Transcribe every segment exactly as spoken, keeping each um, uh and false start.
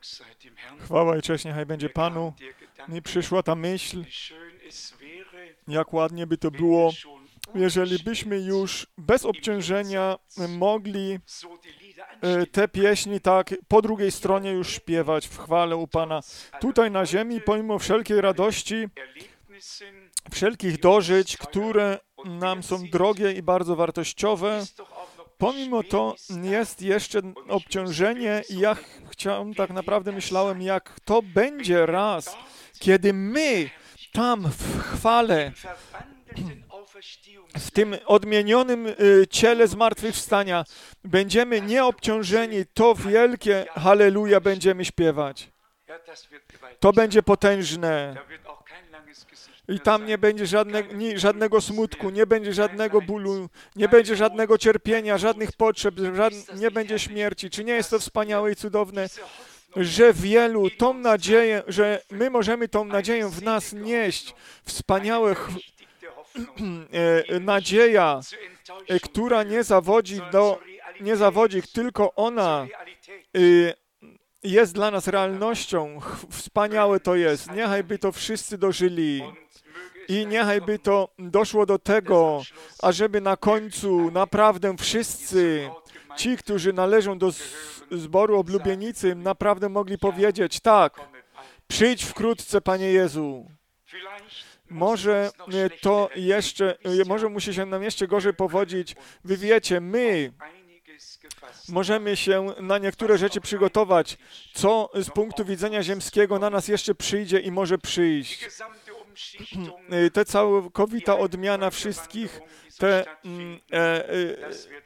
Chwała i cześć niechaj będzie Panu. Mi przyszła ta myśl, jak ładnie by to było, jeżeli byśmy już bez obciążenia mogli te pieśni tak po drugiej stronie już śpiewać w chwale u Pana. Tutaj na ziemi, pomimo wszelkiej radości, wszelkich dożyć, które nam są drogie i bardzo wartościowe, pomimo to jest jeszcze obciążenie i ja chciałem, tak naprawdę myślałem, jak to będzie raz, kiedy my tam w chwale, w tym odmienionym ciele zmartwychwstania będziemy nieobciążeni, to wielkie halleluja będziemy śpiewać. To będzie potężne. I tam nie będzie żadne, nie, żadnego smutku, nie będzie żadnego bólu, nie będzie żadnego cierpienia, żadnych potrzeb, żadn, nie będzie śmierci. Czy nie jest to wspaniałe i cudowne, że wielu tą nadzieję, że my możemy tą nadzieję w nas nieść, wspaniałe nadzieja, która nie zawodzi, do, nie zawodzi, tylko ona jest dla nas realnością. Wspaniałe to jest. Niechaj by to wszyscy dożyli. I niechaj by to doszło do tego, ażeby na końcu naprawdę wszyscy ci, którzy należą do zboru oblubienicy, naprawdę mogli powiedzieć, tak, przyjdź wkrótce, Panie Jezu. Może to jeszcze, może musi się nam jeszcze gorzej powodzić. Wy wiecie, my możemy się na niektóre rzeczy przygotować, co z punktu widzenia ziemskiego na nas jeszcze przyjdzie i może przyjść. Te całkowita odmiana wszystkich, te, e, e,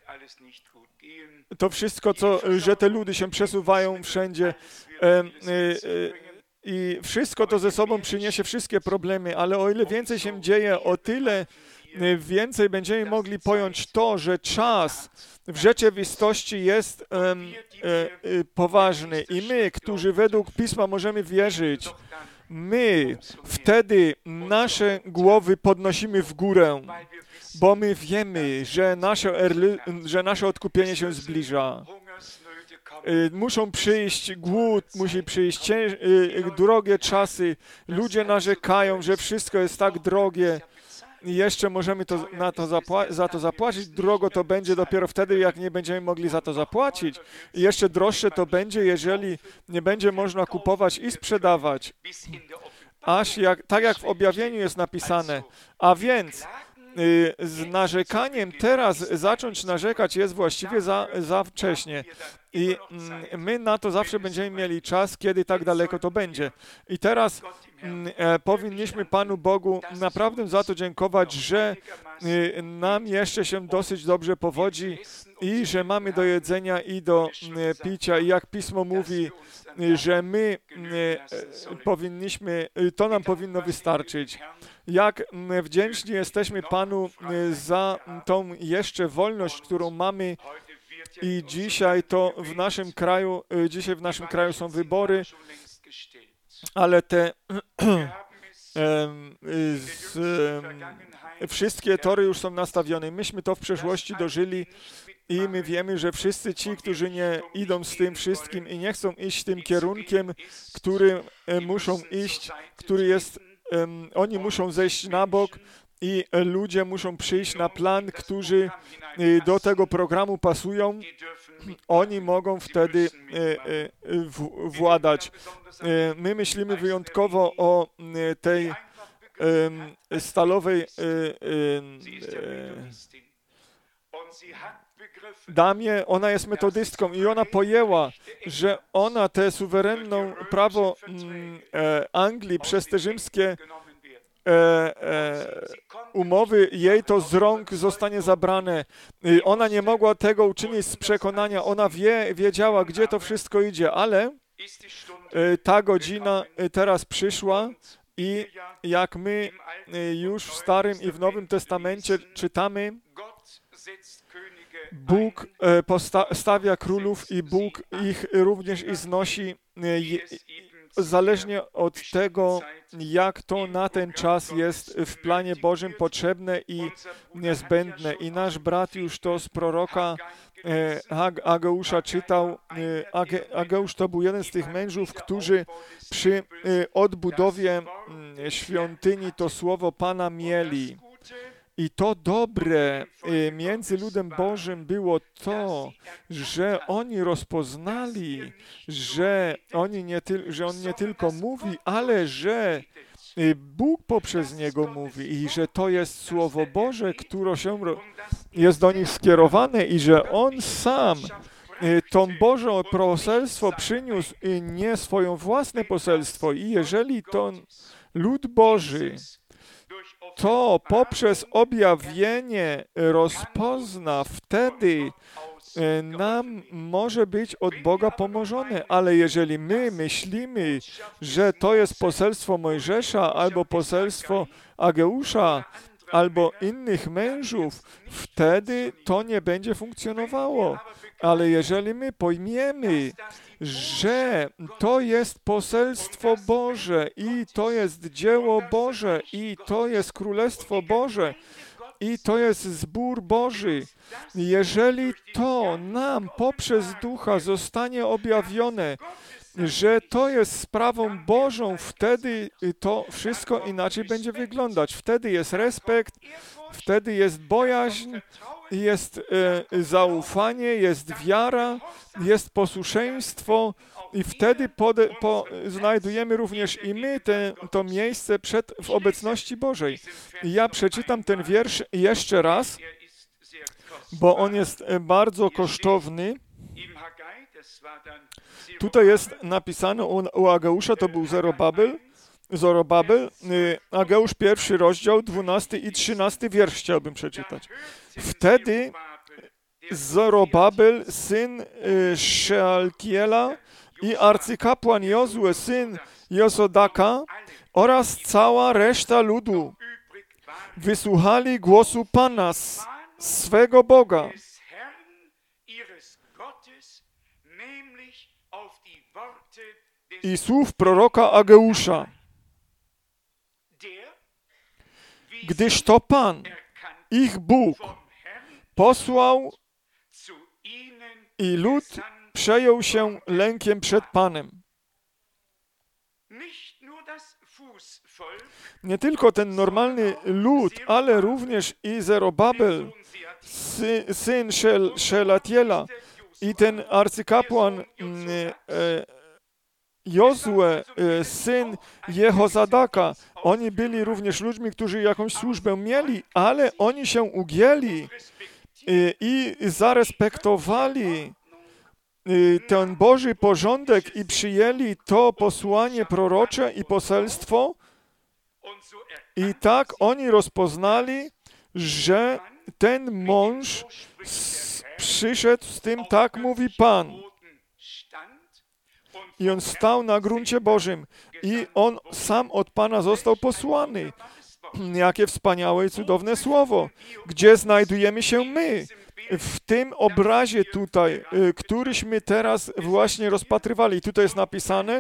to wszystko, co, że te ludy się przesuwają wszędzie e, e, i wszystko to ze sobą przyniesie wszystkie problemy, ale o ile więcej się dzieje, o tyle więcej będziemy mogli pojąć to, że czas w rzeczywistości jest e, e, poważny i my, którzy według Pisma możemy wierzyć, my wtedy nasze głowy podnosimy w górę, bo my wiemy, że nasze, erly, że nasze odkupienie się zbliża. Muszą przyjść głód, musi przyjść cięż, drogie czasy. Ludzie narzekają, że wszystko jest tak drogie. I jeszcze możemy to, na to zapła- za to zapłacić. Drogo to będzie dopiero wtedy, jak nie będziemy mogli za to zapłacić. I jeszcze droższe to będzie, jeżeli nie będzie można kupować i sprzedawać. Aż jak, tak jak w objawieniu jest napisane. A więc y, z narzekaniem teraz zacząć narzekać jest właściwie za, za wcześnie. I y, my na to zawsze będziemy mieli czas, kiedy tak daleko to będzie. I teraz e, powinniśmy Panu Bogu naprawdę za to dziękować, że e, nam jeszcze się dosyć dobrze powodzi i że mamy do jedzenia i do e, picia. I jak Pismo mówi, e, że my e, powinniśmy, e, to nam powinno wystarczyć. Jak e, wdzięczni jesteśmy Panu e, za tą jeszcze wolność, którą mamy i dzisiaj to w naszym kraju, e, dzisiaj w naszym kraju są wybory, ale te z, wszystkie tory już są nastawione. Myśmy to w przeszłości dożyli i my wiemy, że wszyscy ci, którzy nie idą z tym wszystkim i nie chcą iść tym kierunkiem, który muszą iść, który jest, um, oni muszą zejść na bok i ludzie muszą przyjść na plan, którzy do tego programu pasują. Oni mogą wtedy w, władać. My myślimy wyjątkowo o tej stalowej damie. Ona jest metodystką i ona pojęła, że ona tę suwerenną prawo Anglii przez te rzymskie E, e, umowy, jej to z rąk zostanie zabrane. Ona nie mogła tego uczynić z przekonania. Ona wie, wiedziała, gdzie to wszystko idzie, ale e, ta godzina teraz przyszła i jak my już w Starym i w Nowym Testamencie czytamy, Bóg posta- stawia królów i Bóg ich również i znosi je, zależnie od tego, jak to na ten czas jest w planie Bożym potrzebne i niezbędne. I nasz brat już to z proroka Ageusza czytał, Ageusz to był jeden z tych mężów, którzy przy odbudowie świątyni to słowo Pana mieli. I to dobre między ludem Bożym było to, że oni rozpoznali, że, oni nie ty, że On nie tylko mówi, ale że Bóg poprzez Niego mówi i że to jest Słowo Boże, które się jest do nich skierowane i że On sam to Boże poselstwo przyniósł nie swoje własne poselstwo. I jeżeli to lud Boży to poprzez objawienie rozpozna, wtedy nam może być od Boga pomożone, ale jeżeli my myślimy, że to jest poselstwo Mojżesza albo poselstwo Ageusza albo innych mężów, wtedy to nie będzie funkcjonowało. Ale jeżeli my pojmiemy, że to jest poselstwo Boże i to jest dzieło Boże i to jest Królestwo Boże i to jest zbór Boży, jeżeli to nam poprzez Ducha zostanie objawione, że to jest sprawą Bożą, wtedy to wszystko inaczej będzie wyglądać. Wtedy jest respekt, wtedy jest bojaźń, jest e, zaufanie, jest wiara, jest posłuszeństwo i wtedy pode, po, znajdujemy również i my te, to miejsce przed, w obecności Bożej. I ja przeczytam ten wiersz jeszcze raz, bo on jest bardzo kosztowny. Tutaj jest napisane u, u Ageusza, to był Zorobabel, Zorobabel, Ageusz pierwszy rozdział, dwunasty i trzynasty wiersz chciałbym przeczytać. Wtedy Zorobabel, syn Szealtiela i arcykapłan Jozue, syn Jozodaka oraz cała reszta ludu wysłuchali głosu Pana, swego Boga. I słów proroka Ageusza. Gdyż to Pan, ich Bóg, posłał i lud przejął się lękiem przed Panem. Nie tylko ten normalny lud, ale również i Zerobabel, sy, syn Szelatiela i ten arcykapłan e, Jozue, syn Jehozadaka, oni byli również ludźmi, którzy jakąś służbę mieli, ale oni się ugięli i, i zarespektowali ten Boży porządek i przyjęli to posłanie prorocze i poselstwo. I tak oni rozpoznali, że ten mąż przyszedł z tym, tak mówi Pan. I on stał na gruncie Bożym. I on sam od Pana został posłany. Jakie wspaniałe i cudowne słowo. Gdzie znajdujemy się my? W tym obrazie tutaj, któryśmy teraz właśnie rozpatrywali. Tutaj jest napisane,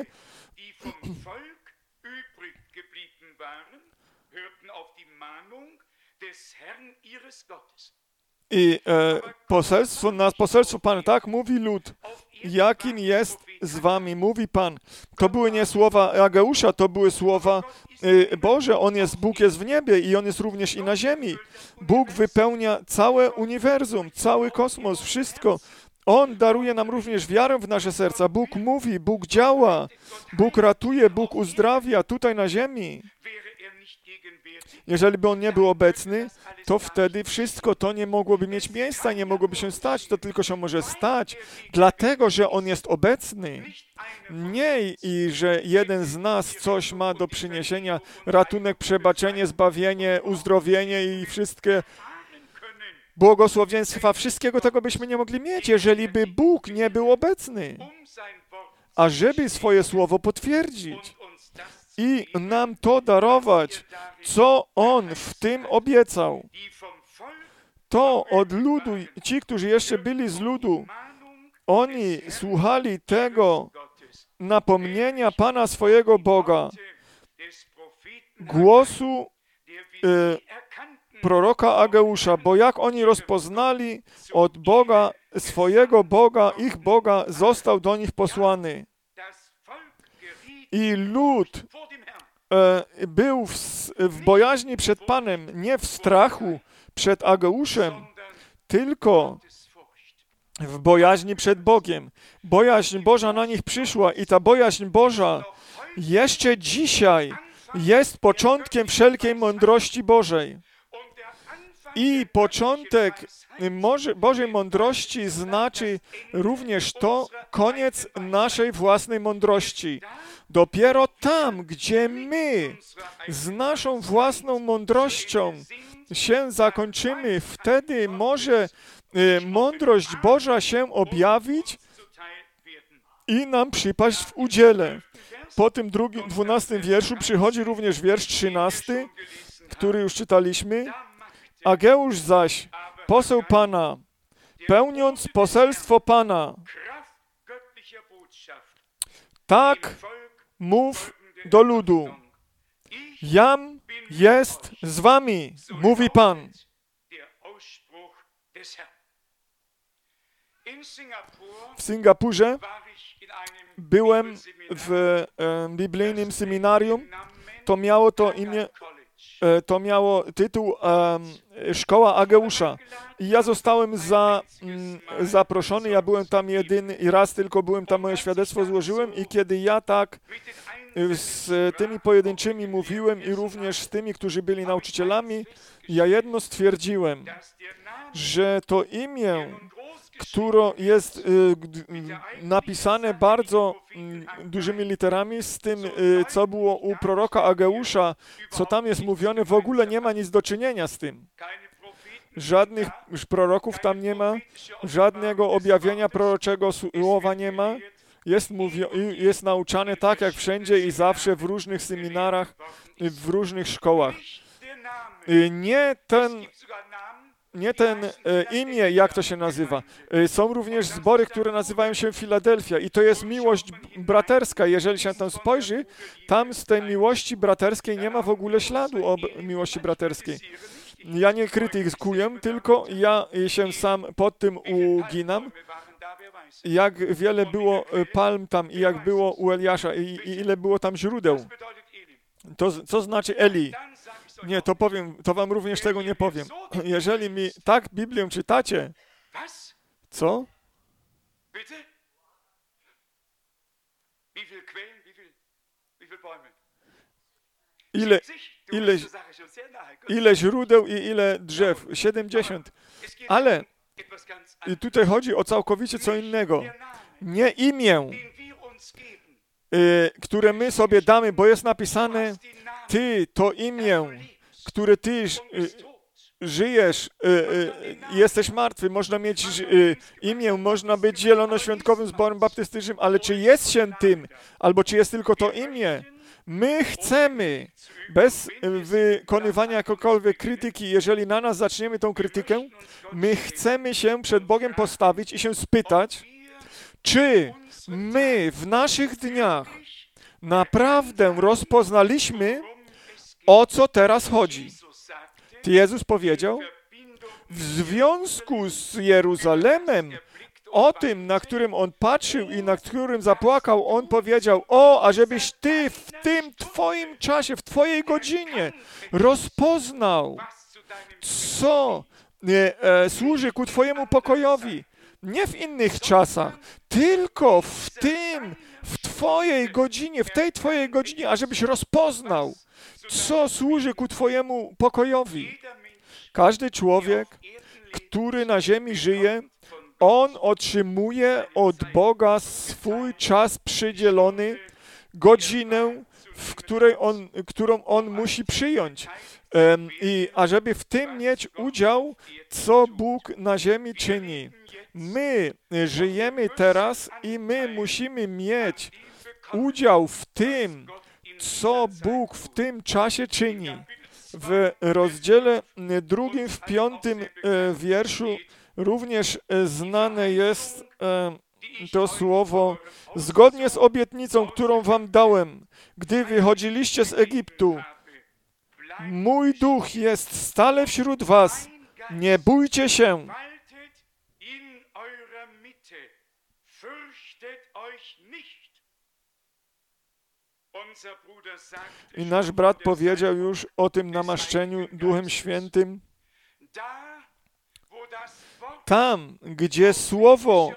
i e, poselstwo, na poselstwo Pana, tak mówi lud, jakim jest z wami, mówi Pan. To były nie słowa Ageusza, to były słowa e, Boże. On jest, Bóg jest w niebie i On jest również i na ziemi. Bóg wypełnia całe uniwersum, cały kosmos, wszystko. On daruje nam również wiarę w nasze serca. Bóg mówi, Bóg działa, Bóg ratuje, Bóg uzdrawia tutaj na ziemi. Jeżeli by On nie był obecny, to wtedy wszystko to nie mogłoby mieć miejsca, nie mogłoby się stać, to tylko się może stać, dlatego, że On jest obecny. Nie i że jeden z nas coś ma do przyniesienia, ratunek, przebaczenie, zbawienie, uzdrowienie i wszystkie błogosławieństwa, wszystkiego tego byśmy nie mogli mieć, jeżeli by Bóg nie był obecny, a żeby swoje słowo potwierdzić i nam to darować, co On w tym obiecał. To od ludu, ci, którzy jeszcze byli z ludu, oni słuchali tego napomnienia Pana swojego Boga, głosu, proroka Ageusza, bo jak oni rozpoznali od Boga, swojego Boga, ich Boga, został do nich posłany. I lud e, był w, w bojaźni przed Panem, nie w strachu przed Ageuszem, tylko w bojaźni przed Bogiem. Bojaźń Boża na nich przyszła i ta bojaźń Boża jeszcze dzisiaj jest początkiem wszelkiej mądrości Bożej. I początek Bożej mądrości znaczy również to koniec naszej własnej mądrości. Dopiero tam, gdzie my z naszą własną mądrością się zakończymy, wtedy może mądrość Boża się objawić i nam przypaść w udziale. Po tym drugim, dwunastym wierszu przychodzi również wiersz trzynasty, który już czytaliśmy. Ageusz zaś, poseł Pana, pełniąc poselstwo Pana, tak mów do ludu. Jam jest z wami, mówi Pan. W Singapurze byłem w e, biblijnym seminarium. To miało to imię, e, to miało tytuł e, Szkoła Ageusza. I ja zostałem za, m, zaproszony, ja byłem tam jedyny i raz tylko byłem tam, moje świadectwo złożyłem i kiedy ja tak z tymi pojedynczymi mówiłem i również z tymi, którzy byli nauczycielami, ja jedno stwierdziłem, że to imię, które jest y, napisane bardzo y, dużymi literami z tym, y, co było u proroka Ageusza, co tam jest mówione, w ogóle nie ma nic do czynienia z tym. Żadnych proroków tam nie ma, żadnego objawienia proroczego słowa nie ma. Jest, mówio, jest nauczane tak, jak wszędzie i zawsze w różnych seminarach, w różnych szkołach. Y, nie ten... Nie ten e, imię, jak to się nazywa. E, są również zbory, które nazywają się Filadelfia i to jest miłość braterska. Jeżeli się tam spojrzy, tam z tej miłości braterskiej nie ma w ogóle śladu o miłości braterskiej. Ja nie krytykuję, tylko ja się sam pod tym uginam. Jak wiele było palm tam i jak było u Eliasza i, i ile było tam źródeł. To co znaczy Eli? Nie, to powiem, to wam również tego nie powiem. Jeżeli mi tak Biblię czytacie, co? Ile, ile, ile źródeł i ile drzew? siedemdziesiąt. Ale tutaj chodzi o całkowicie co innego. Nie imię, y, które my sobie damy, bo jest napisane Ty, to imię, które Ty y, żyjesz, y, y, jesteś martwy, można mieć y, imię, można być zielonoświątkowym zborem baptystycznym, ale czy jest się tym, albo czy jest tylko to imię? My chcemy, bez wykonywania jakiejkolwiek krytyki, jeżeli na nas zaczniemy tą krytykę, my chcemy się przed Bogiem postawić i się spytać, czy my w naszych dniach naprawdę rozpoznaliśmy, o co teraz chodzi. Jezus powiedział, w związku z Jeruzalemem, o tym, na którym On patrzył i na którym zapłakał, On powiedział, o, ażebyś Ty w tym Twoim czasie, w Twojej godzinie rozpoznał, co nie, e, służy ku Twojemu pokojowi. Nie w innych czasach, tylko w tym, w Twojej godzinie, w tej Twojej godzinie, ażebyś rozpoznał, co służy ku Twojemu pokojowi. Każdy człowiek, który na ziemi żyje, on otrzymuje od Boga swój czas przydzielony, godzinę, w której on, którą on musi przyjąć. Um, I ażeby w tym mieć udział, co Bóg na ziemi czyni. My żyjemy teraz i my musimy mieć udział w tym, co Bóg w tym czasie czyni. W rozdziale drugim, w piątym wierszu również znane jest to słowo, zgodnie z obietnicą, którą wam dałem, gdy wychodziliście z Egiptu. mój duch jest stale wśród was, nie bójcie się. I nasz brat powiedział już o tym namaszczeniu Duchem Świętym. Tam, gdzie Słowo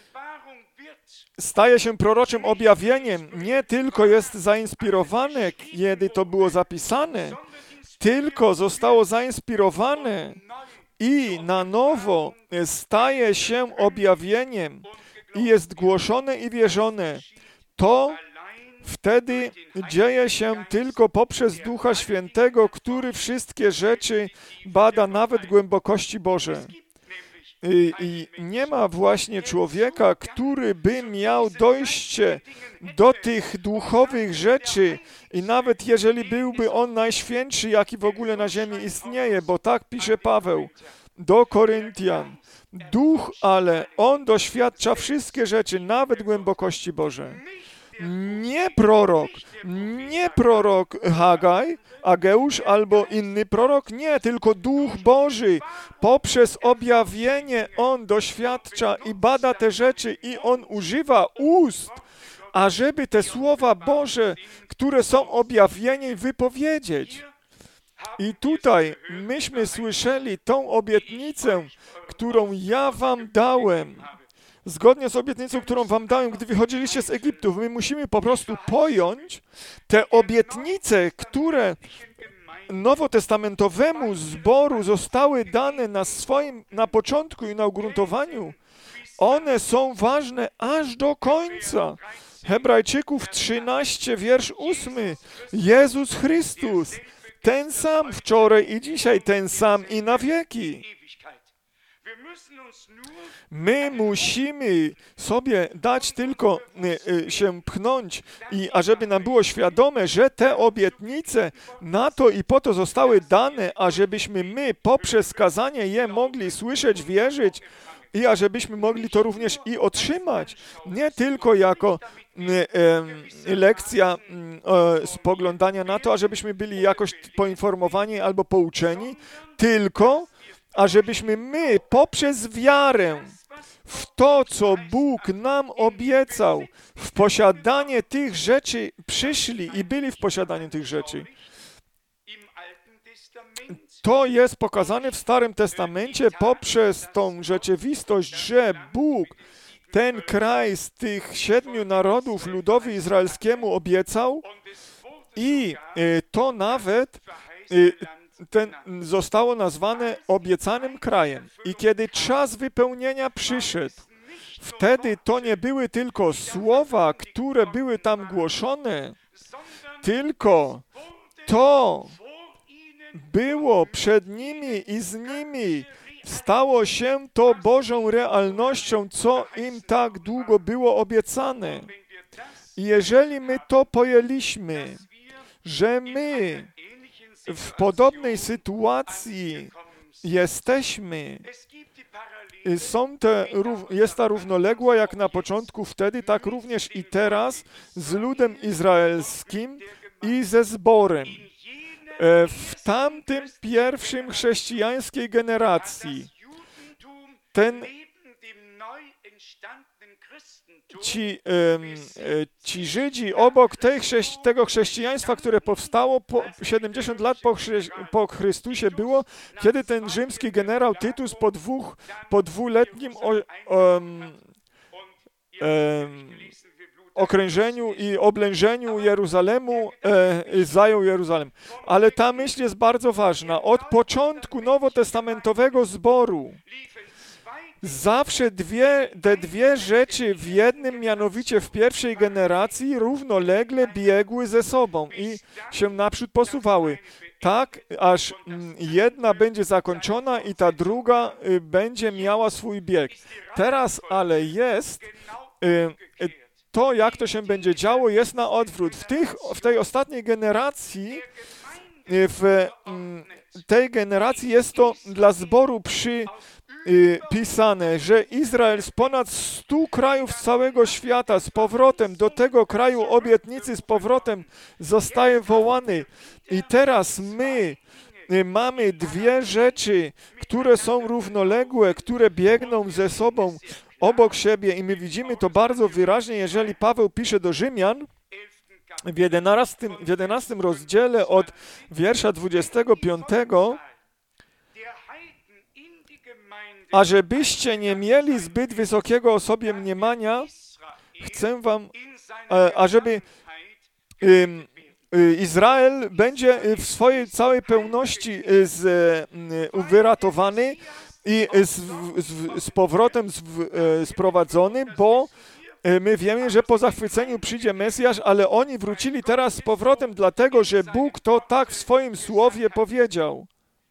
staje się proroczym objawieniem, nie tylko jest zainspirowane, kiedy to było zapisane, tylko zostało zainspirowane i na nowo staje się objawieniem i jest głoszone i wierzone. To wtedy dzieje się tylko poprzez Ducha Świętego, który wszystkie rzeczy bada, nawet głębokości Boże. I, I nie ma właśnie człowieka, który by miał dojście do tych duchowych rzeczy i nawet jeżeli byłby on najświętszy, jaki w ogóle na ziemi istnieje, bo tak pisze Paweł do Koryntian. Duch, ale on doświadcza wszystkie rzeczy, nawet głębokości Boże. Nie prorok, nie prorok Hagaj, Ageusz albo inny prorok, nie, tylko Duch Boży. Poprzez objawienie on doświadcza i bada te rzeczy i on używa ust, ażeby te słowa Boże, które są objawieniem, wypowiedzieć. I tutaj myśmy słyszeli tą obietnicę, którą ja wam dałem. Zgodnie z obietnicą, którą wam dałem, gdy wychodziliście z Egiptu, my musimy po prostu pojąć te obietnice, które nowotestamentowemu zboru zostały dane na swoim, na początku i na ugruntowaniu. One są ważne aż do końca. Hebrajczyków trzynaście, wiersz ósmy. Jezus Chrystus, ten sam wczoraj i dzisiaj, ten sam i na wieki. My musimy sobie dać tylko y, y, się pchnąć i ażeby nam było świadome, że te obietnice na to i po to zostały dane, ażebyśmy my poprzez kazanie je mogli słyszeć, wierzyć i ażebyśmy mogli to również i otrzymać. Nie tylko jako y, y, lekcja y, spoglądania na to, ażebyśmy byli jakoś poinformowani albo pouczeni, tylko ażebyśmy my poprzez wiarę w to, co Bóg nam obiecał, w posiadanie tych rzeczy przyszli i byli w posiadaniu tych rzeczy. To jest pokazane w Starym Testamencie poprzez tą rzeczywistość, że Bóg ten kraj z tych siedmiu narodów ludowi izraelskiemu obiecał i to nawet ten zostało nazwane obiecanym krajem. I kiedy czas wypełnienia przyszedł, wtedy to nie były tylko słowa, które były tam głoszone, tylko to było przed nimi i z nimi. Stało się to Bożą realnością, co im tak długo było obiecane. I jeżeli my to pojęliśmy, że my w podobnej sytuacji jesteśmy, są te, jest ta równoległa jak na początku wtedy, tak również i teraz z ludem izraelskim i ze zborem. W tamtym pierwszym chrześcijańskiej generacji ten Ci, ci Żydzi obok tej chrześci- tego chrześcijaństwa, które powstało po siedemdziesiąt lat po, chry- po Chrystusie było, kiedy ten rzymski generał Tytus po, dwóch, po dwuletnim o, um, um, okrężeniu i oblężeniu Jeruzalemu e, zajął Jeruzalem. Ale ta myśl jest bardzo ważna. Od początku nowotestamentowego zboru zawsze dwie, te dwie rzeczy w jednym, mianowicie w pierwszej generacji, równolegle biegły ze sobą i się naprzód posuwały. Tak, aż jedna będzie zakończona i ta druga będzie miała swój bieg. Teraz ale jest, to jak to się będzie działo, jest na odwrót. W, tych, w tej ostatniej generacji, w tej generacji jest to dla zboru przy y, pisane, że Izrael z ponad stu krajów z całego świata z powrotem do tego kraju obietnicy z powrotem zostaje wołany. I teraz my y, mamy dwie rzeczy, które są równoległe, które biegną ze sobą obok siebie i my widzimy to bardzo wyraźnie, jeżeli Paweł pisze do Rzymian w jedenastym, w jedenastym rozdziale od wiersza dwudziestego piątego, a żebyście nie mieli zbyt wysokiego o sobie mniemania, chcę wam, a żeby Izrael będzie w swojej całej pełności z, wyratowany i z, z, z powrotem z, sprowadzony, bo my wiemy, że po zachwyceniu przyjdzie Mesjasz, ale oni wrócili teraz z powrotem, dlatego że Bóg to tak w swoim słowie powiedział.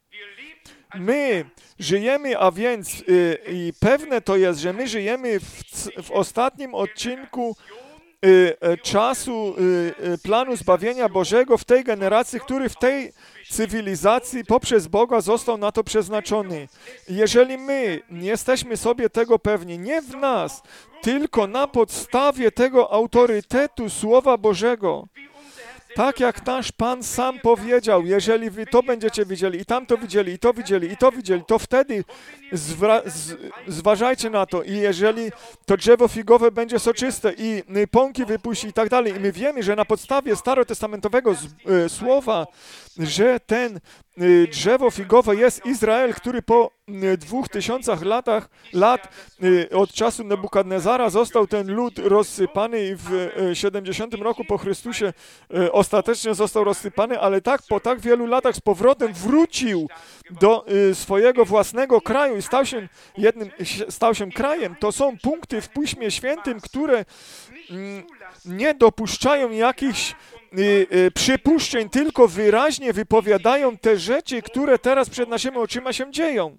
My żyjemy, a więc y, i pewne to jest, że my żyjemy w, w ostatnim odcinku y, y, czasu y, y, planu zbawienia Bożego w tej generacji, który w tej cywilizacji poprzez Boga został na to przeznaczony. Jeżeli my nie jesteśmy sobie tego pewni, nie w nas, tylko na podstawie tego autorytetu Słowa Bożego, tak jak nasz Pan sam powiedział, jeżeli wy to będziecie widzieli, i tam to widzieli, i to widzieli, i to widzieli, to wtedy z, zważajcie na to. I jeżeli to drzewo figowe będzie soczyste i pąki wypuści i tak dalej, i my wiemy, że na podstawie starotestamentowego z, e, słowa, że ten e, drzewo figowe jest Izrael, który po e, dwóch tysiącach latach, lat e, od czasu Nebukadnezara został ten lud rozsypany i w e, siedemdziesiątym roku po Chrystusie e, ostatecznie został rozsypany, ale tak po tak wielu latach z powrotem wrócił do y, swojego własnego kraju i stał się jednym, stał się krajem. To są punkty w Piśmie Świętym, które mm, nie dopuszczają jakichś y, y, przypuszczeń, tylko wyraźnie wypowiadają te rzeczy, które teraz przed naszymi oczyma się dzieją.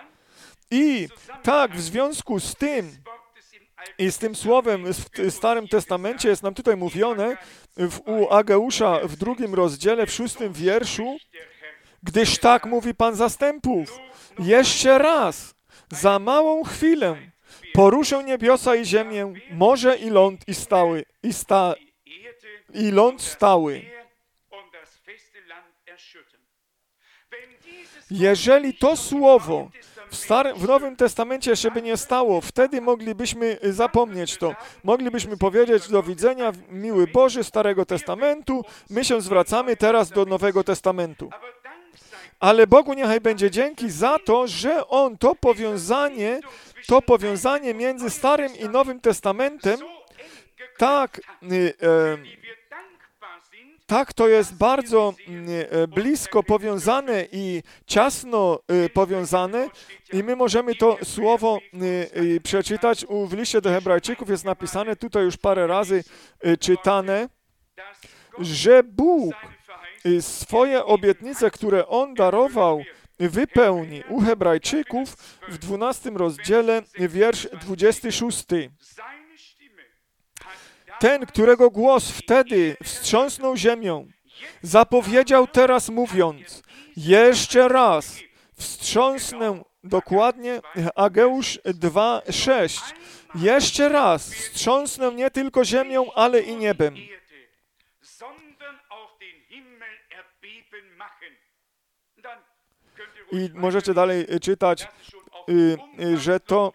I tak w związku z tym i z tym słowem w Starym Testamencie jest nam tutaj mówione w, u Ageusza w drugim rozdziale, w szóstym wierszu, gdyż tak mówi Pan zastępów, jeszcze raz, za małą chwilę, poruszę niebiosa i ziemię, morze i ląd i stały, i, sta, i ląd stały. Jeżeli to słowo w, Starym, w Nowym Testamencie jeszcze by nie stało, wtedy moglibyśmy zapomnieć to. Moglibyśmy powiedzieć do widzenia, miły Boży Starego Testamentu, my się zwracamy teraz do Nowego Testamentu. Ale Bogu niechaj będzie dzięki za to, że On to powiązanie, to powiązanie między Starym i Nowym Testamentem tak, e, tak to jest bardzo e, blisko powiązane i ciasno e, powiązane i my możemy to słowo e, e, przeczytać. U, w liście do Hebrajczyków jest napisane, tutaj już parę razy e, czytane, że Bóg swoje obietnice, które On darował, wypełni. U Hebrajczyków w dwunastym rozdziale, wiersz dwudziesty szósty. Ten, którego głos wtedy wstrząsnął ziemią, zapowiedział teraz mówiąc, jeszcze raz wstrząsnę, dokładnie Ageusz dwa sześć, jeszcze raz wstrząsnę nie tylko ziemią, ale i niebem. I możecie dalej czytać, że to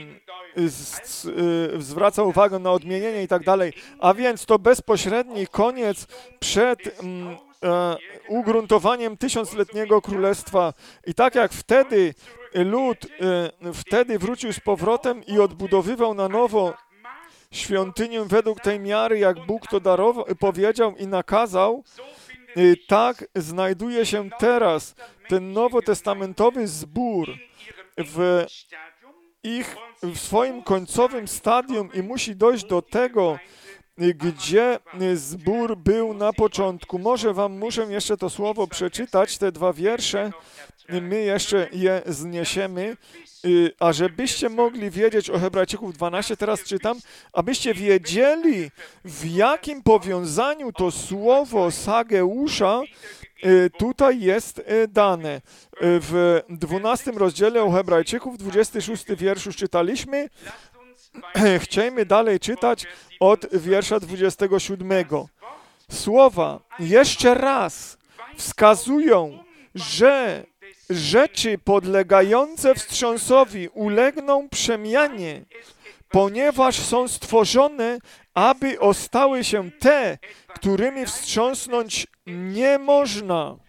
zwraca uwagę na odmienienie i tak dalej. A więc to bezpośredni koniec przed ugruntowaniem tysiącletniego królestwa. I tak jak wtedy lud wtedy wrócił z powrotem i odbudowywał na nowo świątynię według tej miary, jak Bóg to darował, powiedział i nakazał, tak znajduje się teraz ten nowotestamentowy zbór w ich w swoim końcowym stadium i musi dojść do tego, gdzie zbór był na początku. Może wam muszę jeszcze to słowo przeczytać, te dwa wiersze, my jeszcze je zniesiemy, a żebyście mogli wiedzieć o Hebrajczyków dwanaście, teraz czytam, abyście wiedzieli, w jakim powiązaniu to słowo z Ageusza tutaj jest dane. W dwunastym rozdziale o Hebrajczyków, dwudziesty szósty wiersz już czytaliśmy. Chcemy dalej czytać od wiersza dwudziestego siódmego. Słowa jeszcze raz wskazują, że rzeczy podlegające wstrząsowi ulegną przemianie, ponieważ są stworzone, aby ostały się te, którymi wstrząsnąć nie można.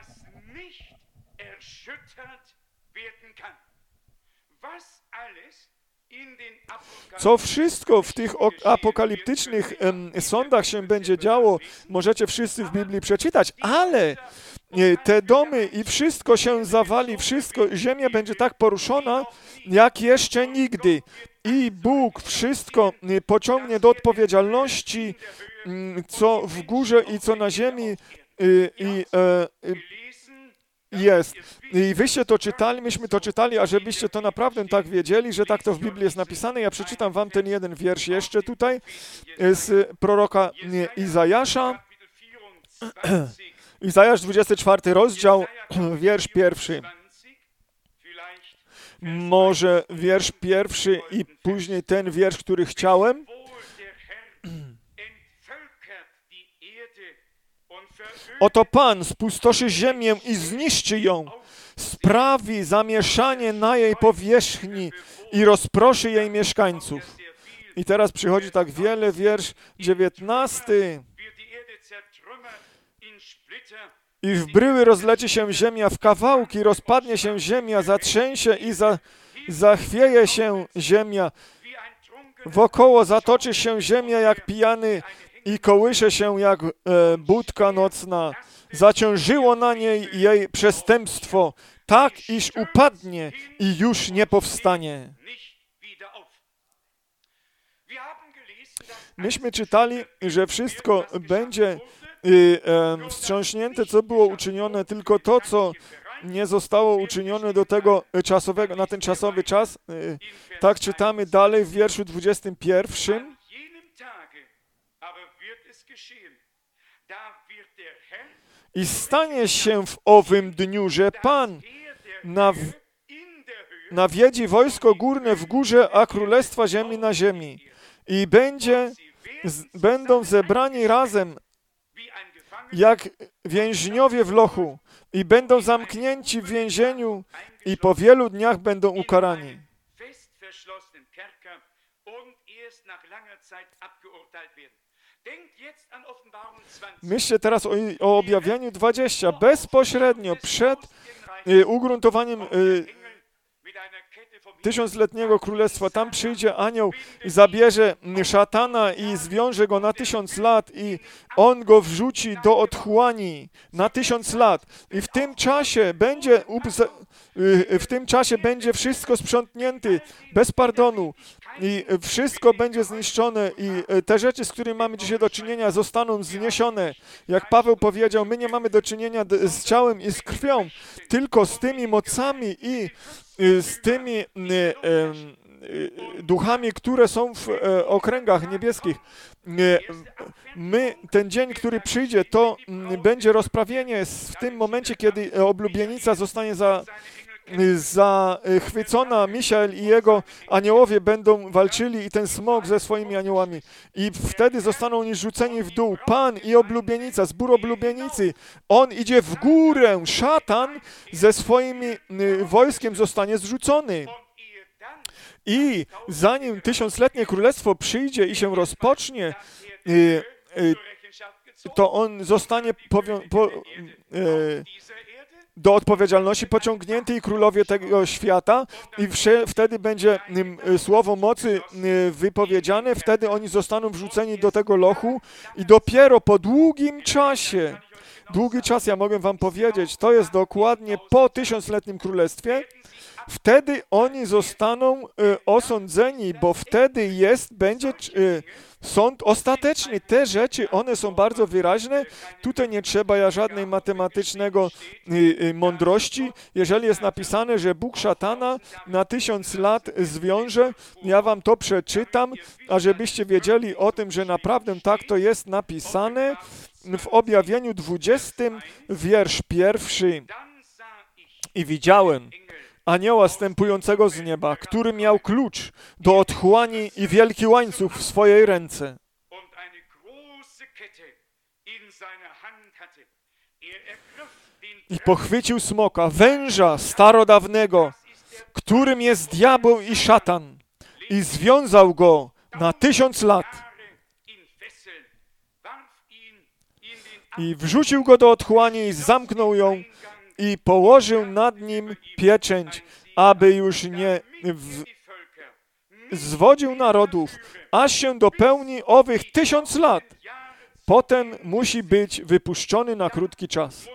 Co wszystko w tych apokaliptycznych em, sądach się będzie działo, możecie wszyscy w Biblii przeczytać, ale te domy i wszystko się zawali, wszystko, ziemia będzie tak poruszona, jak jeszcze nigdy. I Bóg wszystko pociągnie do odpowiedzialności, co w górze i co na ziemi i, i, i jest. I wyście to czytali, myśmy to czytali, a żebyście to naprawdę tak wiedzieli, że tak to w Biblii jest napisane. Ja przeczytam wam ten jeden wiersz jeszcze tutaj z proroka Izajasza. Izajasz, dwudziesty czwarty rozdział, wiersz pierwszy. Może wiersz pierwszy i później ten wiersz, który chciałem. Oto Pan spustoszy ziemię i zniszczy ją, sprawi zamieszanie na jej powierzchni i rozproszy jej mieszkańców. I teraz przychodzi tak wiele, wiersz dziewiętnasty. I w bryły rozleci się ziemia w kawałki, rozpadnie się ziemia, zatrzęsie i za, zachwieje się ziemia. Wokoło zatoczy się ziemia jak pijany i kołysze się jak e, budka nocna. Zaciążyło na niej jej przestępstwo, tak iż upadnie i już nie powstanie. Myśmy czytali, że wszystko będzie I, e, wstrząśnięte, co było uczynione, tylko to, co nie zostało uczynione do tego czasowego, na ten czasowy czas. E, tak czytamy dalej w wierszu dwudziestym pierwszym. I stanie się w owym dniu, że Pan naw, nawiedzi wojsko górne w górze, a królestwa ziemi na ziemi. I będzie, z, będą zebrani razem jak więźniowie w lochu i będą zamknięci w więzieniu i po wielu dniach będą ukarani. Myślcie teraz o, o objawieniu dwudziestym. Bezpośrednio przed y, ugruntowaniem y, tysiącletniego królestwa, tam przyjdzie anioł i zabierze szatana i zwiąże go na tysiąc lat i on go wrzuci do otchłani na tysiąc lat. I w tym czasie będzie w tym czasie będzie wszystko sprzątnięte bez pardonu i wszystko będzie zniszczone i te rzeczy, z którymi mamy dzisiaj do czynienia, zostaną zniesione. Jak Paweł powiedział, my nie mamy do czynienia z ciałem i z krwią, tylko z tymi mocami i z tymi duchami, które są w okręgach niebieskich. My, ten dzień, który przyjdzie, to będzie rozprawienie w tym momencie, kiedy oblubienica zostanie za zachwycona, Miszael i jego aniołowie będą walczyli i ten smok ze swoimi aniołami. I wtedy zostaną oni rzuceni w dół. Pan i oblubienica, zbór oblubienicy, on idzie w górę. Szatan ze swoim wojskiem zostanie zrzucony. I zanim tysiącletnie królestwo przyjdzie i się rozpocznie, to on zostanie powią- po, do odpowiedzialności pociągnięty i królowie tego świata i wsze, wtedy będzie y, słowo mocy y, wypowiedziane, wtedy oni zostaną wrzuceni do tego lochu i dopiero po długim czasie, długi czas, ja mogę wam powiedzieć, to jest dokładnie po tysiącletnim królestwie, wtedy oni zostaną osądzeni, bo wtedy jest, będzie sąd ostateczny. Te rzeczy, one są bardzo wyraźne. Tutaj nie trzeba ja żadnej matematycznego mądrości. Jeżeli jest napisane, że Bóg szatana na tysiąc lat zwiąże, ja wam to przeczytam, a żebyście wiedzieli o tym, że naprawdę tak to jest napisane. W objawieniu dwudziestym, wiersz pierwszy. I widziałem anioła zstępującego z nieba, który miał klucz do otchłani i wielki łańcuch w swojej ręce. I pochwycił smoka, węża starodawnego, którym jest diabeł i szatan, i związał go na tysiąc lat. I wrzucił go do otchłani i zamknął ją i położył nad nim pieczęć, aby już nie w... zwodził narodów, aż się dopełni owych tysiąc lat. Potem musi być wypuszczony na krótki czas.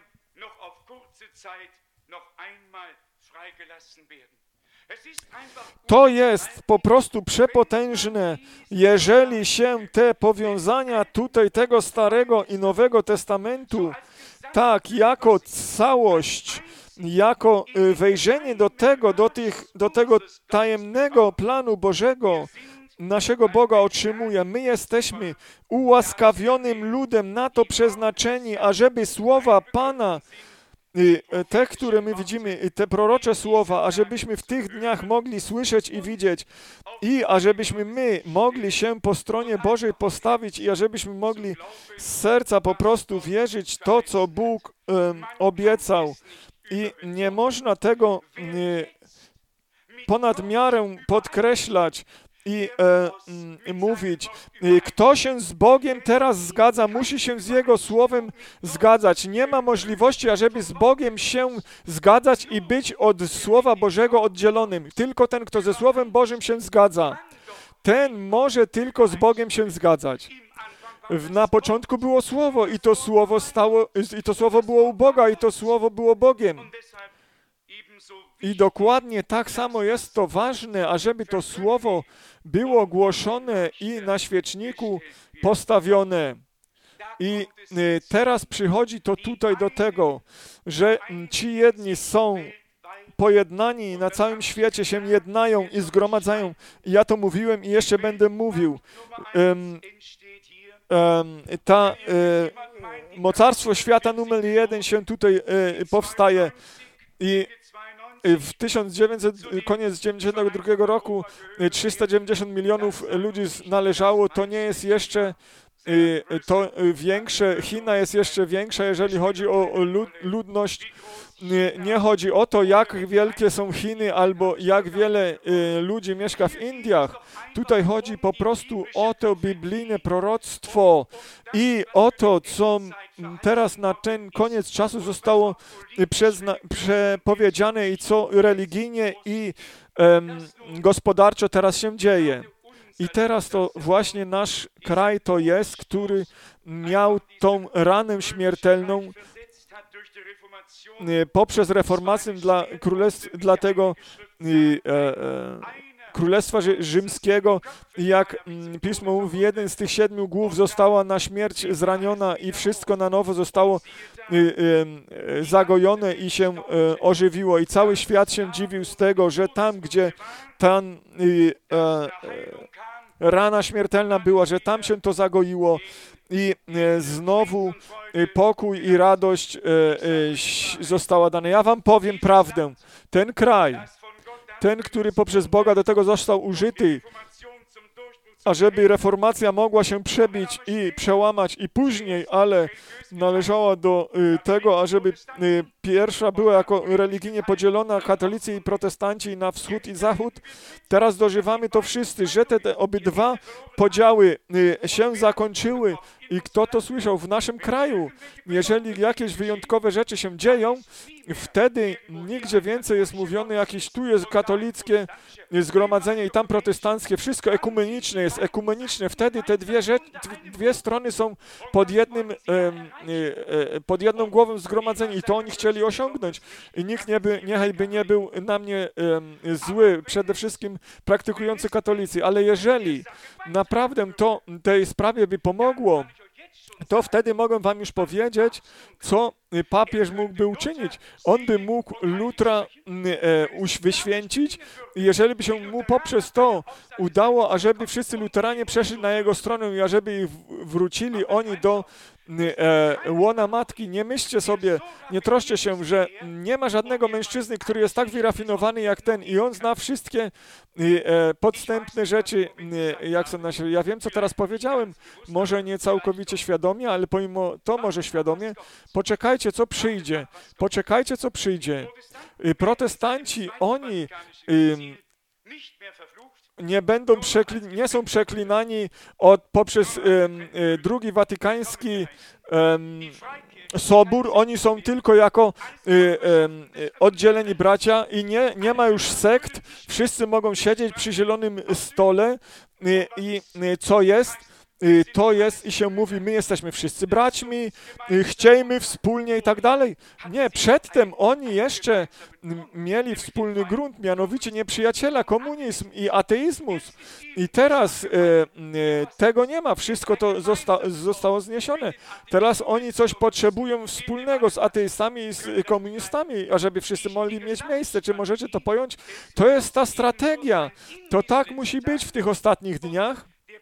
To jest po prostu przepotężne, jeżeli się te powiązania tutaj tego Starego i Nowego Testamentu tak jako całość, jako wejrzenie do tego, do, tych, do tego tajemnego planu Bożego, naszego Boga otrzymuje. My jesteśmy ułaskawionym ludem, na to przeznaczeni, ażeby słowa Pana, te, które my widzimy, te prorocze słowa, ażebyśmy w tych dniach mogli słyszeć i widzieć i ażebyśmy my mogli się po stronie Bożej postawić i ażebyśmy mogli z serca po prostu wierzyć to, co Bóg um, obiecał. I nie można tego um, ponad miarę podkreślać i e, m, mówić, kto się z Bogiem teraz zgadza, musi się z Jego Słowem zgadzać. Nie ma możliwości, ażeby z Bogiem się zgadzać i być od Słowa Bożego oddzielonym. Tylko ten, kto ze Słowem Bożym się zgadza, ten może tylko z Bogiem się zgadzać. Na początku było Słowo i to Słowo stało, i to Słowo było u Boga i to Słowo było Bogiem. I dokładnie tak samo jest to ważne, ażeby to Słowo było głoszone i na świeczniku postawione. I teraz przychodzi to tutaj do tego, że ci jedni są pojednani na całym świecie, się jednają i zgromadzają. I ja to mówiłem i jeszcze będę mówił. Um, um, ta um, mocarstwo świata numer jeden się tutaj um, powstaje i w tysiąc dziewięćset, koniec dziewięćdziesiątego drugiego roku trzysta dziewięćdziesiąt milionów ludzi należało. To nie jest jeszcze to większe. China jest jeszcze większa, jeżeli chodzi o ludność. Nie, nie chodzi o to, jak wielkie są Chiny albo jak wiele ludzi mieszka w Indiach. Tutaj chodzi po prostu o to biblijne proroctwo i o to, co teraz na ten koniec czasu zostało przezna, przepowiedziane i co religijnie i um, gospodarczo teraz się dzieje. I teraz to właśnie nasz kraj to jest, który miał tą ranę śmiertelną poprzez reformację dla, królestw, dla tego e, e, Królestwa Rzymskiego, jak Pismo mówi, jeden z tych siedmiu głów została na śmierć zraniona i wszystko na nowo zostało e, e, zagojone i się e, ożywiło. I cały świat się dziwił z tego, że tam, gdzie ta e, e, rana śmiertelna była, że tam się to zagoiło i e, znowu e, pokój i radość e, e, została dana. Ja wam powiem prawdę. Ten kraj, ten, który poprzez Boga do tego został użyty, ażeby reformacja mogła się przebić i przełamać i później, ale należała do y, tego, ażeby y, pierwsza była jako religijnie podzielona, katolicy i protestanci na wschód i zachód. Teraz dożywamy to wszyscy, że te, te obydwa podziały y, się zakończyły I kto to słyszał w naszym kraju? Jeżeli jakieś wyjątkowe rzeczy się dzieją, wtedy nigdzie więcej jest mówione jakieś tu jest katolickie zgromadzenie i tam protestanckie, wszystko ekumeniczne jest, ekumeniczne. Wtedy te dwie, rzeczy, dwie strony są pod jednym, pod jedną głową zgromadzenia i to oni chcieli osiągnąć. I nikt nie by, niechaj by nie był na mnie zły, przede wszystkim praktykujący katolicy, ale jeżeli naprawdę to tej sprawie by pomogło, to wtedy mogę wam już powiedzieć, co papież mógłby uczynić. On by mógł Lutra e, wyświęcić i jeżeli by się mu poprzez to udało, ażeby wszyscy luteranie przeszli na jego stronę i ażeby ich wrócili oni do e, łona matki, nie myślcie sobie, nie troszcie się, że nie ma żadnego mężczyzny, który jest tak wyrafinowany jak ten i on zna wszystkie e, podstępne rzeczy, e, jak są na siebie. Ja wiem, co teraz powiedziałem, może nie całkowicie świadomie, ale pomimo to może świadomie. Poczekajcie, co przyjdzie. Poczekajcie, co przyjdzie. Protestanci, oni nie będą przekli- nie są przeklinani od, poprzez um, drugi watykański um, sobór, oni są tylko jako y, y, oddzieleni bracia i nie, nie ma już sekt, wszyscy mogą siedzieć przy zielonym stole y, i y, co jest? To jest i się mówi, my jesteśmy wszyscy braćmi, chciejmy wspólnie i tak dalej. Nie, przedtem oni jeszcze mieli wspólny grunt, mianowicie nieprzyjaciela, komunizm i ateizmus. I teraz e, e, tego nie ma, wszystko to zosta zostało zniesione. Teraz oni coś potrzebują wspólnego z ateistami i z komunistami, ażeby wszyscy mogli mieć miejsce. Czy możecie to pojąć? To jest ta strategia. To tak musi być w tych ostatnich dniach.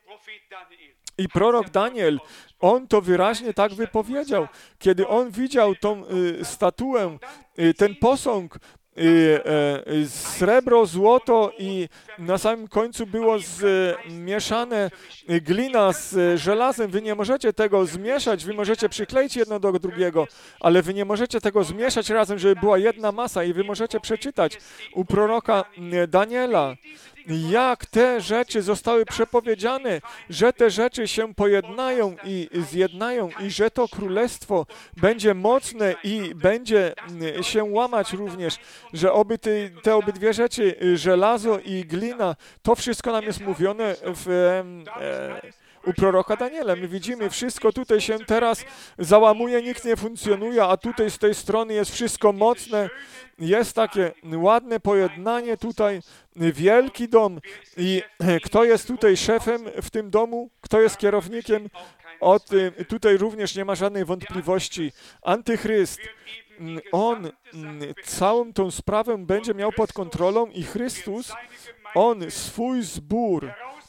I prorok Daniel, on to wyraźnie tak wypowiedział. Kiedy on widział tą y, statuę, y, ten posąg, y, y, srebro, złoto i na samym końcu było zmieszane y, glina z y, żelazem. Wy nie możecie tego zmieszać, wy możecie przykleić jedno do drugiego, ale wy nie możecie tego zmieszać razem, żeby była jedna masa i wy możecie przeczytać u proroka y, Daniela, jak te rzeczy zostały przepowiedziane, że te rzeczy się pojednają i zjednają i że to królestwo będzie mocne i będzie się łamać również, że oby te, te obydwie rzeczy, żelazo i glina, to wszystko nam jest mówione w, e, u proroka Daniela. My widzimy, wszystko tutaj się teraz załamuje, nikt nie funkcjonuje, a tutaj z tej strony jest wszystko mocne, jest takie ładne pojednanie tutaj, wielki dom i kto jest tutaj szefem w tym domu, kto jest kierownikiem, o tym tutaj również nie ma żadnej wątpliwości. Antychryst, on całą tą sprawę będzie miał pod kontrolą i Chrystus, on swój zbór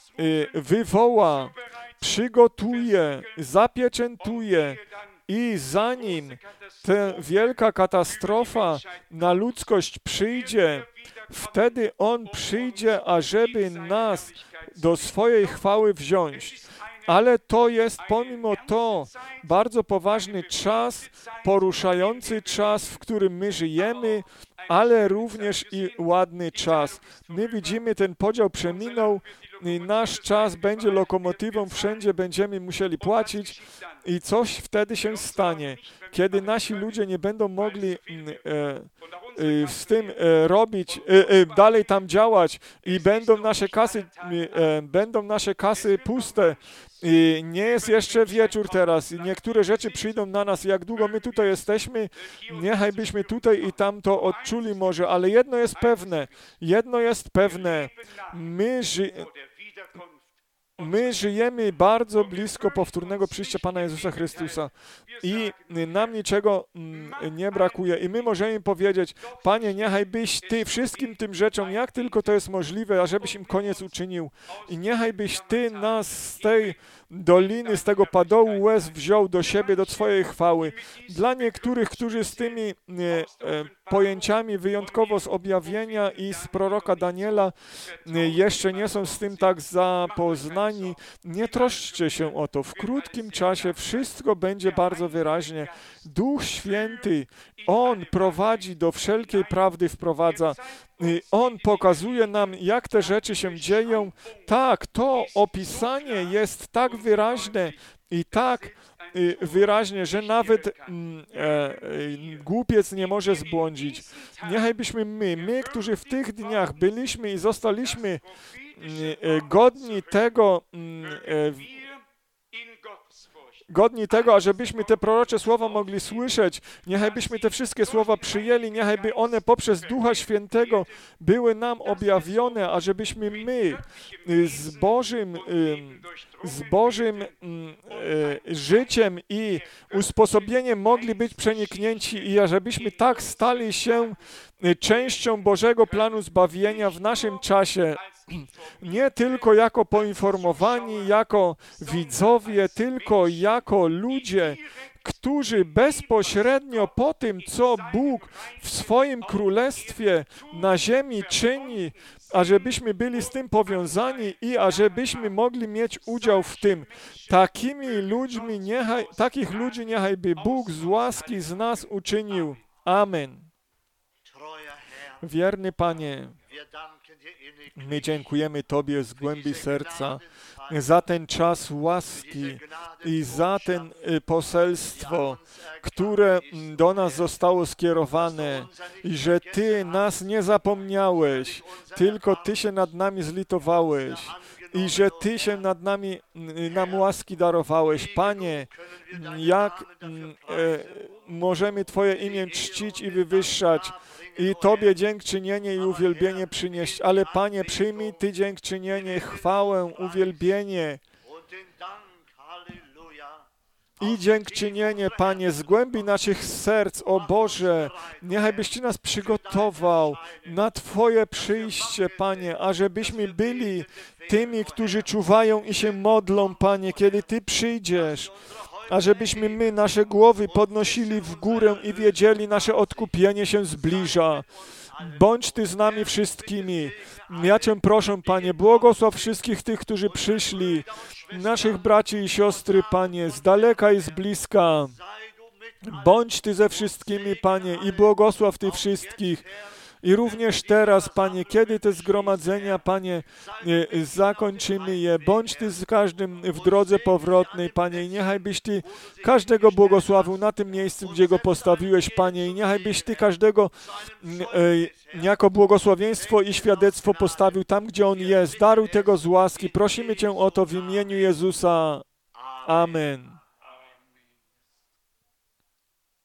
wywoła, przygotuje, zapieczętuje i zanim ta wielka katastrofa na ludzkość przyjdzie, wtedy On przyjdzie, ażeby nas do swojej chwały wziąć. Ale to jest pomimo to bardzo poważny czas, poruszający czas, w którym my żyjemy, ale również i ładny czas. My widzimy, ten podział przeminął i nasz czas będzie lokomotywą, wszędzie będziemy musieli płacić i coś wtedy się stanie, kiedy nasi ludzie nie będą mogli e, e, z tym e, robić, e, e, dalej tam działać i będą nasze kasy, e, będą nasze kasy puste. I nie jest jeszcze wieczór teraz i niektóre rzeczy przyjdą na nas, jak długo my tutaj jesteśmy, niechaj byśmy tutaj i tam to odczuli może, ale jedno jest pewne, jedno jest pewne, my, ży my żyjemy bardzo blisko powtórnego przyjścia Pana Jezusa Chrystusa i nam niczego nie brakuje i my możemy powiedzieć, Panie, niechaj byś Ty wszystkim tym rzeczom, jak tylko to jest możliwe, ażebyś im koniec uczynił i niechaj byś Ty nas z tej doliny, z tego padołu łez wziął do siebie, do Twojej chwały. Dla niektórych, którzy z tymi e, e, pojęciami wyjątkowo z objawienia i z proroka Daniela e, jeszcze nie są z tym tak zapoznani, nie troszczcie się o to. W krótkim czasie wszystko będzie bardzo wyraźnie. Duch Święty, On prowadzi do wszelkiej prawdy, wprowadza. On pokazuje nam, jak te rzeczy się dzieją. Tak, to opisanie jest tak wyraźne, i tak wyraźnie, że nawet mm, e, głupiec nie może zbłądzić. Niechaj byśmy my, my, którzy w tych dniach byliśmy i zostaliśmy e, godni tego, e, godni tego, ażebyśmy te prorocze słowa mogli słyszeć, niechaj byśmy te wszystkie słowa przyjęli, niechaj by one poprzez Ducha Świętego były nam objawione, ażebyśmy my z Bożym, z Bożym życiem i usposobieniem mogli być przeniknięci i ażebyśmy tak stali się częścią Bożego planu zbawienia w naszym czasie. Nie tylko jako poinformowani, jako widzowie, tylko jako ludzie, którzy bezpośrednio po tym, co Bóg w swoim królestwie na ziemi czyni, ażebyśmy byli z tym powiązani i ażebyśmy mogli mieć udział w tym. Takimi ludźmi, niechaj, takich ludzi niechaj by Bóg z łaski z nas uczynił. Amen. Wierny Panie, my dziękujemy Tobie z głębi serca za ten czas łaski i za ten poselstwo, które do nas zostało skierowane i że Ty nas nie zapomniałeś, tylko Ty się nad nami zlitowałeś i że Ty się nad nami, nam łaski darowałeś. Panie, jak e, możemy Twoje imię czcić i wywyższać, i Tobie dziękczynienie i uwielbienie przynieść. Ale Panie, przyjmij Ty dziękczynienie, chwałę, uwielbienie i dziękczynienie, Panie, z głębi naszych serc, o Boże, niechaj byś Ty nas przygotował na Twoje przyjście, Panie, ażebyśmy byli tymi, którzy czuwają i się modlą, Panie, kiedy Ty przyjdziesz, ażebyśmy my nasze głowy podnosili w górę i wiedzieli, nasze odkupienie się zbliża. Bądź Ty z nami wszystkimi. Ja Cię proszę, Panie, błogosław wszystkich tych, którzy przyszli, naszych braci i siostry, Panie, z daleka i z bliska. Bądź Ty ze wszystkimi, Panie, i błogosław Ty wszystkich. I również teraz, Panie, kiedy te zgromadzenia, Panie, zakończymy je, bądź Ty z każdym w drodze powrotnej, Panie, i niechaj byś Ty każdego błogosławił na tym miejscu, gdzie go postawiłeś, Panie, i niechaj byś Ty każdego e, jako błogosławieństwo i świadectwo postawił tam, gdzie on jest. Daruj tego z łaski. Prosimy Cię o to w imieniu Jezusa. Amen.